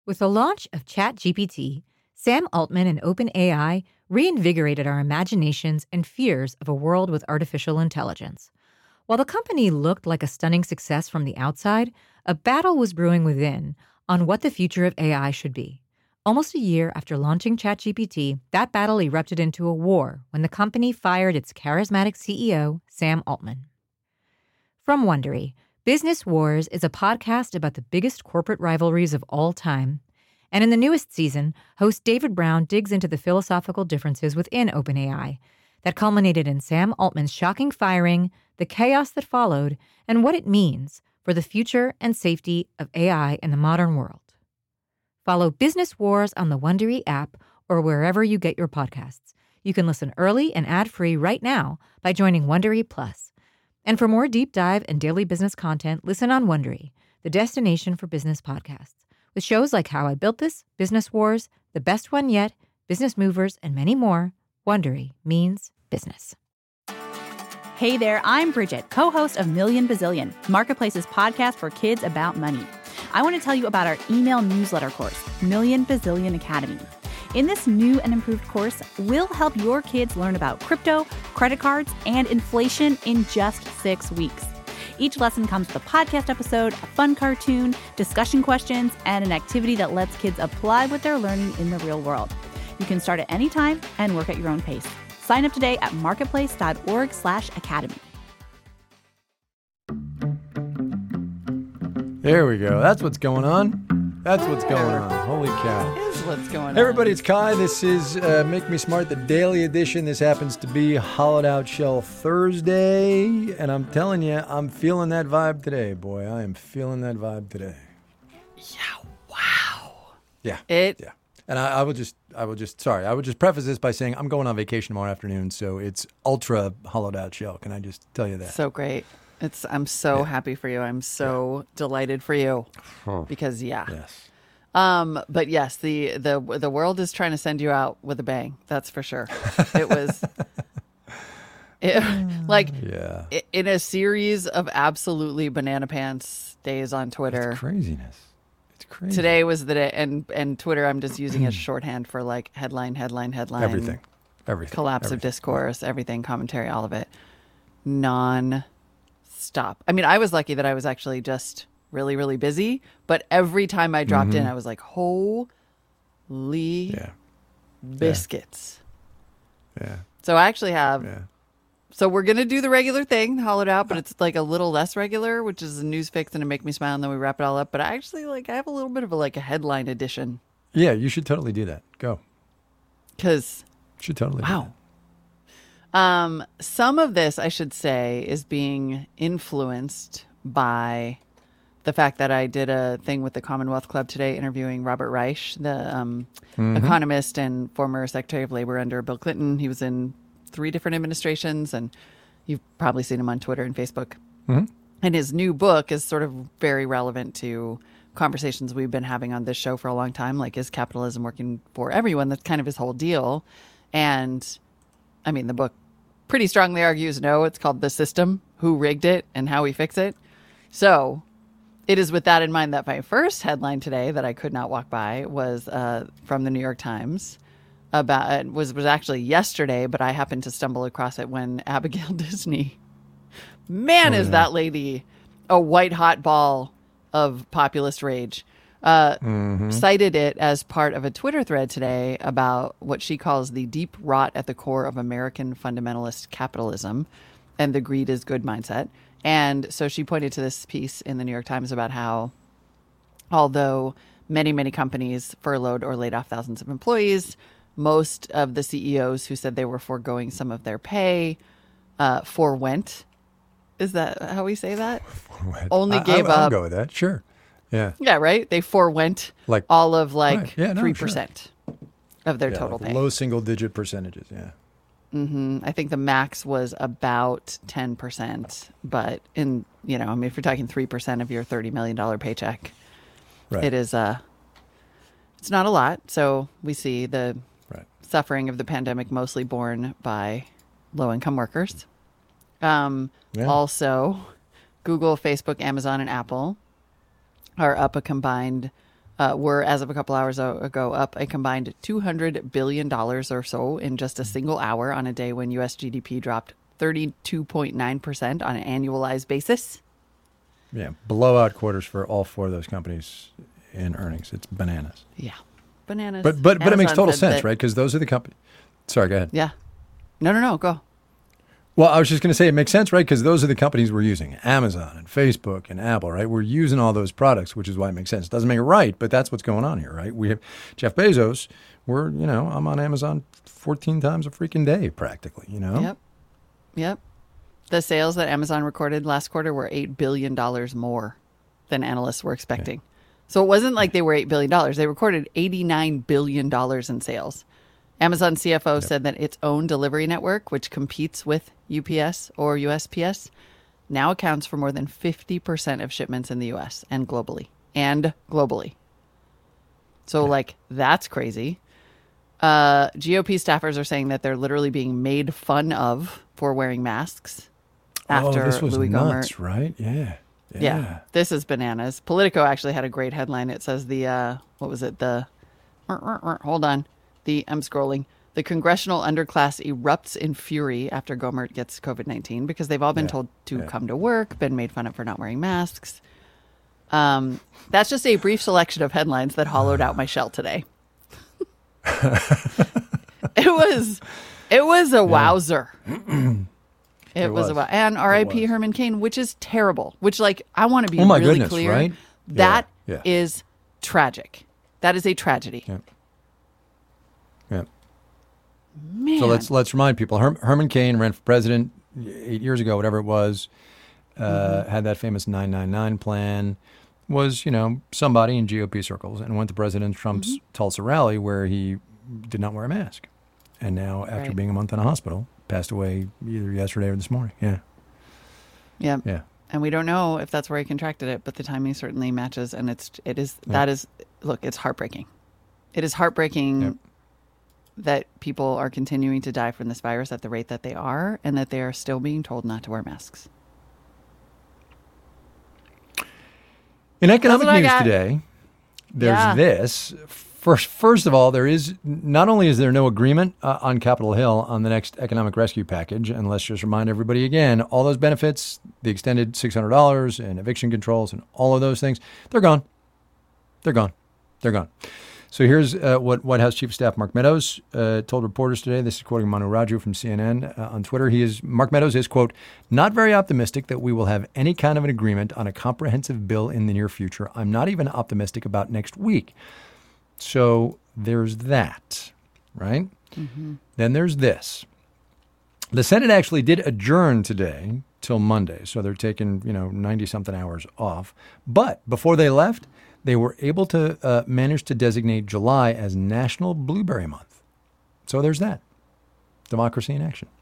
With the launch of ChatGPT, Sam Altman and OpenAI reinvigorated our imaginations and fears of a world with artificial intelligence. While the company looked like a stunning success from the outside, a battle was brewing within on what the future of AI should be. Almost a year after launching ChatGPT, that battle erupted into a war when the company fired its charismatic CEO, Sam Altman. From Wondery, Business Wars is a podcast about the biggest corporate rivalries of all time. And in the newest season, host David Brown digs into the philosophical differences within OpenAI that culminated in Sam Altman's shocking firing, the chaos that followed, and what it means for the future and safety of AI in the modern world. Follow Business Wars on the Wondery app or wherever you get your podcasts. You can listen early and ad-free right now by joining Wondery Plus. And for more deep dive and daily business content, listen on Wondery, the destination for business podcasts, with shows like How I Built This, Business Wars, The Best One Yet, Business Movers, and many more. Wondery means business. Hey there, I'm Bridget, co-host of Million Bazillion, Marketplace's podcast for kids about money. I want to tell you about our email newsletter course, Million Bazillion Academy. In this new and improved course, we'll help your kids learn about crypto, credit cards, and inflation in just 6 weeks. Each lesson comes with a podcast episode, a fun cartoon, discussion questions, and an activity that lets kids apply what they're learning in the real world. You can start at any time and work at your own pace. Sign up today at marketplace.org/academy. There we go. That's what's going on. That's what's going on. Holy cow. That is what's going on. Everybody, it's Kai. This is Make Me Smart, the daily edition. This happens to be Hollowed Out Shell Thursday. And I'm telling you, I'm feeling that vibe today, boy. I am feeling that vibe today. Yeah, wow. Yeah. Yeah. And I would just preface this by saying I'm going on vacation tomorrow afternoon, so it's ultra hollowed out shell. Can I just tell you that? So great. I'm so happy for you. I'm so delighted for you. Because Yes. But yes, the world is trying to send you out with a bang. That's for sure. It was in a series of absolutely banana pants days on Twitter. It's craziness. It's crazy. Today was the day, and Twitter I'm just using as shorthand for like headline. Everything. Collapse of discourse, everything, commentary, all of it. Non-stop. I mean, I was lucky that I was actually just really, really busy, but every time I dropped in, I was like, holy biscuits. Yeah. So I actually have, so we're going to do the regular thing, hollowed out, but it's like a little less regular, which is a news fix and a make me smile, and then we wrap it all up. But I actually I have a little bit of a headline edition. Yeah, you should totally do that. Go. Because. Should totally do that. Some of this, I should say, is being influenced by the fact that I did a thing with the Commonwealth Club today interviewing Robert Reich, the economist and former Secretary of Labor under Bill Clinton. He was in 3 different administrations, and you've probably seen him on Twitter and Facebook. And his new book is sort of very relevant to conversations we've been having on this show for a long time, like, is capitalism working for everyone? That's kind of his whole deal. And, I mean, the book pretty strongly argues no. It's called The System, Who Rigged It and How We Fix It. So it is with that in mind that my first headline today that I could not walk by was from the New York Times. Was actually yesterday, but I happened to stumble across it when Abigail Disney, that lady a white hot ball of populist rage, cited it as part of a Twitter thread today about what she calls the deep rot at the core of American fundamentalist capitalism and the greed is good mindset. And so she pointed to this piece in the New York Times about how, although many, many companies furloughed or laid off thousands of employees, most of the CEOs who said they were foregoing some of their pay forwent. Is that how we say that? Only gave up. I'll go with that. Sure. Yeah. Yeah, right? They forwent all of 3% of their total pay. Low single-digit percentages, yeah. I think the max was about 10%. But if you're talking 3% of your $30 million paycheck, it is, it's not a lot. So we see the suffering of the pandemic mostly borne by low-income workers. Also, Google, Facebook, Amazon, and Apple are up a combined were, as of a couple hours ago, up a combined $200 billion or so in just a single hour on a day when U.S. GDP dropped 32.9% on an annualized basis. Yeah, blowout quarters for all four of those companies in earnings. It's bananas. Yeah, bananas. But it makes Amazon total said sense, that- right? Because those are the companies. Sorry, go ahead. Yeah. No, go. Well, I was just going to say it makes sense, right? Because those are the companies we're using. Amazon and Facebook and Apple, right? We're using all those products, which is why it makes sense. It doesn't make it right, but that's what's going on here, right? We have Jeff Bezos. I'm on Amazon 14 times a freaking day practically, Yep. The sales that Amazon recorded last quarter were $8 billion more than analysts were expecting. Okay. So it wasn't like they were $8 billion. They recorded $89 billion in sales. Amazon CFO said that its own delivery network, which competes with UPS or USPS, now accounts for more than 50% of shipments in the U.S. and globally. So, that's crazy. GOP staffers are saying that they're literally being made fun of for wearing masks after this was Louis nuts, Gohmert. Right? Yeah. This is bananas. Politico actually had a great headline. It says I'm scrolling. The congressional underclass erupts in fury after Gohmert gets COVID-19 because they've all been told to come to work, been made fun of for not wearing masks. That's just a brief selection of headlines that hollowed out my shell today. It was a wowzer. It was. And R.I.P. Herman Cain, which is terrible. Which, I want to be really clear. Right? That is tragic. That is a tragedy. Yeah. Man. So let's remind people. Herman Cain ran for president 8 years ago, whatever it was. Had that famous 999 plan. Was somebody in GOP circles, and went to President Trump's Tulsa rally where he did not wear a mask, and now after being a month in a hospital, passed away either yesterday or this morning. Yeah. And we don't know if that's where he contracted it, but the timing certainly matches, and it's heartbreaking. It is heartbreaking that people are continuing to die from this virus at the rate that they are, and that they are still being told not to wear masks. In economic news today, there's this. First of all, there is not only is there no agreement on Capitol Hill on the next economic rescue package, and let's just remind everybody again, all those benefits, the extended $600 and eviction controls and all of those things, they're gone. They're gone. So here's what White House Chief of Staff Mark Meadows told reporters today. This is quoting Manu Raju from CNN on Twitter. Mark Meadows is, quote, not very optimistic that we will have any kind of an agreement on a comprehensive bill in the near future. I'm not even optimistic about next week. So there's that, right? Mm-hmm. Then there's this. The Senate actually did adjourn today till Monday. So they're taking, 90-something hours off. But before they left, they were able to manage to designate July as National Blueberry Month. So there's that. Democracy in action.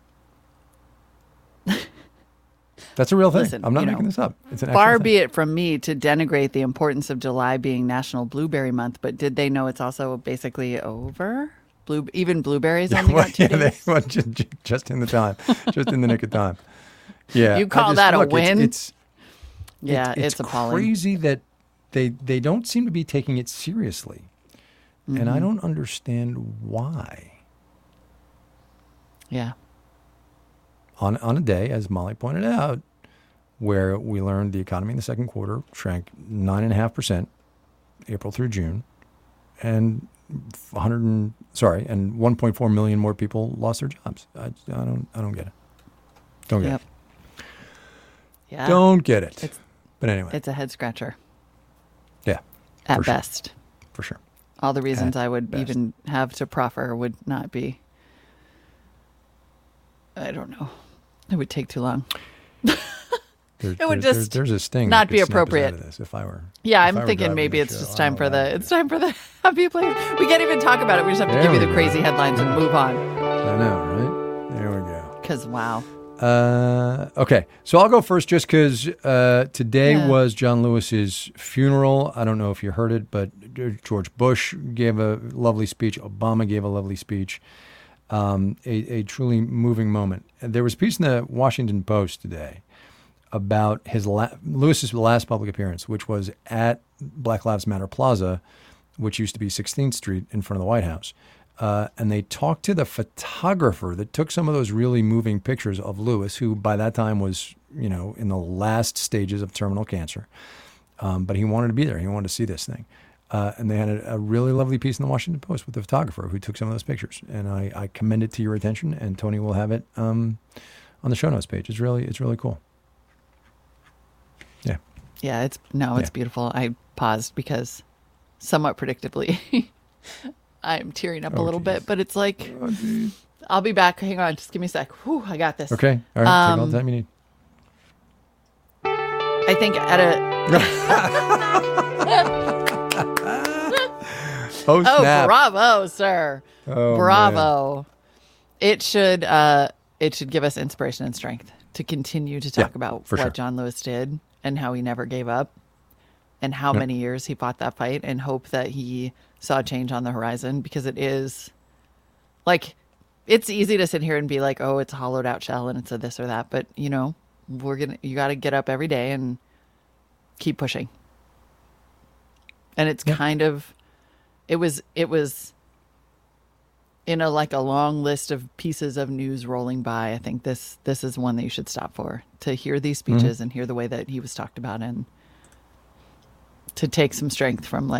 That's a real thing. Listen, I'm not making this up. It's an far actual be thing. it from me to denigrate the importance of July being National Blueberry Month, but did they know it's also basically over? Even blueberries only got 2 days? Just in the time. Just in the nick of time. Yeah. You call that a win? It's appalling. Crazy that they don't seem to be taking it seriously. Mm-hmm. And I don't understand why. Yeah. On a day, as Molly pointed out, where we learned the economy in the second quarter shrank 9.5% April through June, and 1.4 million more people lost their jobs. I don't get it. Don't get it. Yeah. Don't get it. But anyway, it's a head scratcher. Yeah. At best. For sure. All the reasons I would even have to proffer would not be. I don't know. It would take too long. It would just there's a sting not be appropriate. If I were, I'm thinking maybe it's just time for the happy place. We can't even talk about it. We just have to give you the crazy headlines and move on. I know, right? There we go. Because wow. Okay, so I'll go first just because today was John Lewis's funeral. I don't know if you heard it, but George Bush gave a lovely speech. Obama gave a lovely speech. A truly moving moment. And there was a piece in the Washington Post today about Lewis's last public appearance, which was at Black Lives Matter Plaza, which used to be 16th Street in front of the White House. And they talked to the photographer that took some of those really moving pictures of Lewis, who by that time was, in the last stages of terminal cancer. But he wanted to be there. He wanted to see this thing. And they had a really lovely piece in the Washington Post with the photographer who took some of those pictures. And I commend it to your attention, and Tony will have it on the show notes page. It's really cool. Yeah. Yeah, it's beautiful. I paused because somewhat predictably I'm tearing up a little bit, but it's like, I'll be back. Hang on. Just give me a sec. Whew, I got this. Okay. All right. Take all the time you need. I think Oh, snap. Bravo, sir. Oh, bravo. Man. It should give us inspiration and strength to continue to talk about what John Lewis did and how he never gave up and how many years he fought that fight, and hope that he saw change on the horizon, because it is like, it's easy to sit here and be like, oh, it's a hollowed out shell and it's a this or that. But you got to get up every day and keep pushing. And it's kind of, it was in a long list of pieces of news rolling by. I think this is one that you should stop for, to hear these speeches and hear the way that he was talked about, and to take some strength from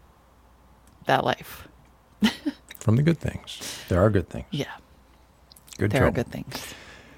that life. From the good things. There are good things. Yeah. There are good things.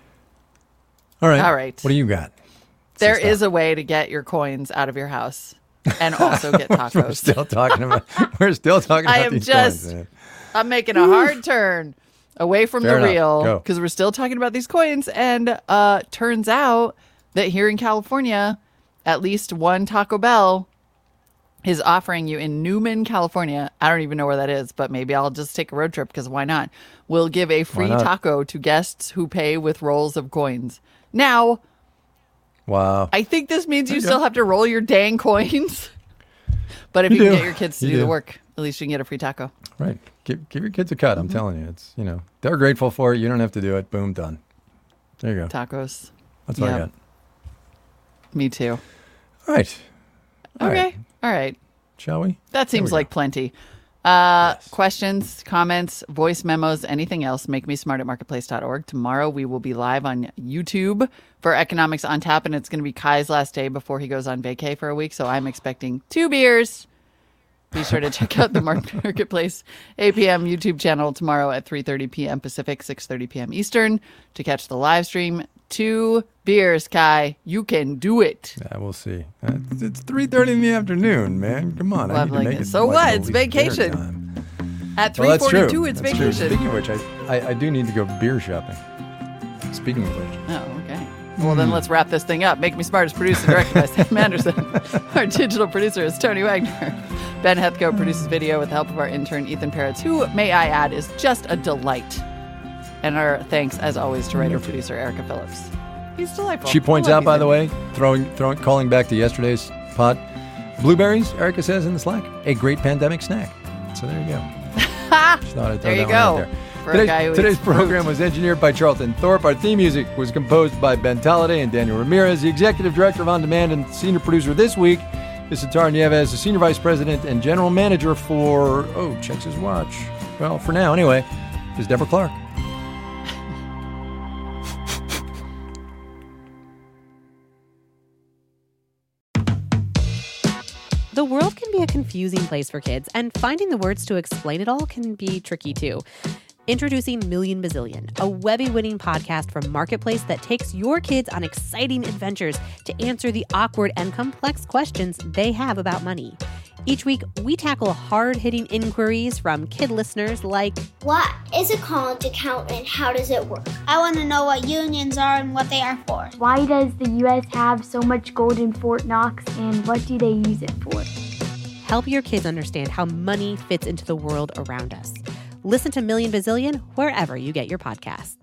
All right. What do you got? There is a way to get your coins out of your house and also get tacos. We're still talking about these coins. I'm making a hard turn away from the real, because we're still talking about these coins. And turns out that here in California, at least one Taco Bell is offering you in Newman, California. I don't even know where that is, but maybe I'll just take a road trip, because why not? We'll give a free taco to guests who pay with rolls of coins. Now, wow. I think this means you still have to roll your dang coins. But if you can get your kids to do the work, at least you can get a free taco. Right. Give your kids a cut. I'm telling you. It's, they're grateful for it. You don't have to do it. Boom, done. There you go. Tacos. That's what I got. Me too. All right. Okay. All right. Shall we? That seems like plenty. Questions, comments, voice memos, anything else, makemesmart@marketplace.org. Tomorrow we will be live on YouTube for Economics on Tap, and it's going to be Kai's last day before he goes on vacay for a week, so I'm expecting 2 beers. Be sure to check out the Marketplace 8 p.m. YouTube channel tomorrow at 3:30 p.m. Pacific, 6:30 p.m. Eastern to catch the live stream. 2 beers, Kai. You can do it. Yeah, we'll see. It's 3:30 in the afternoon, man. Come on. I need to make it. So what? It's vacation. At 3:42, it's vacation. True. Speaking of which, I do need to go beer shopping. Speaking of which. Oh, okay. Well, then let's wrap this thing up. Make Me Smart is produced and directed by Sam Anderson. Our digital producer is Tony Wagner. Ben Hethko produces video with the help of our intern, Ethan Peretz, who, may I add, is just a delight. And our thanks, as always, to writer-producer Erica Phillips. He's delightful. She points out, by the way, calling back to yesterday's pod, blueberries, Erica says in the Slack, a great pandemic snack. So there you go. There you go. Today's program was engineered by Charlton Thorpe. Our theme music was composed by Ben Talladay and Daniel Ramirez. The executive director of On Demand and senior producer this week is Sitar Nieves, the senior vice president and general manager for, checks his watch. Well, for now, anyway, is Deborah Clark. The world can be a confusing place for kids, and finding the words to explain it all can be tricky too. Introducing Million Bazillion, a Webby-winning podcast from Marketplace that takes your kids on exciting adventures to answer the awkward and complex questions they have about money. Each week, we tackle hard-hitting inquiries from kid listeners like, what is a college account and how does it work? I want to know what unions are and what they are for. Why does the U.S. have so much gold in Fort Knox, and what do they use it for? Help your kids understand how money fits into the world around us. Listen to Million Bazillion wherever you get your podcasts.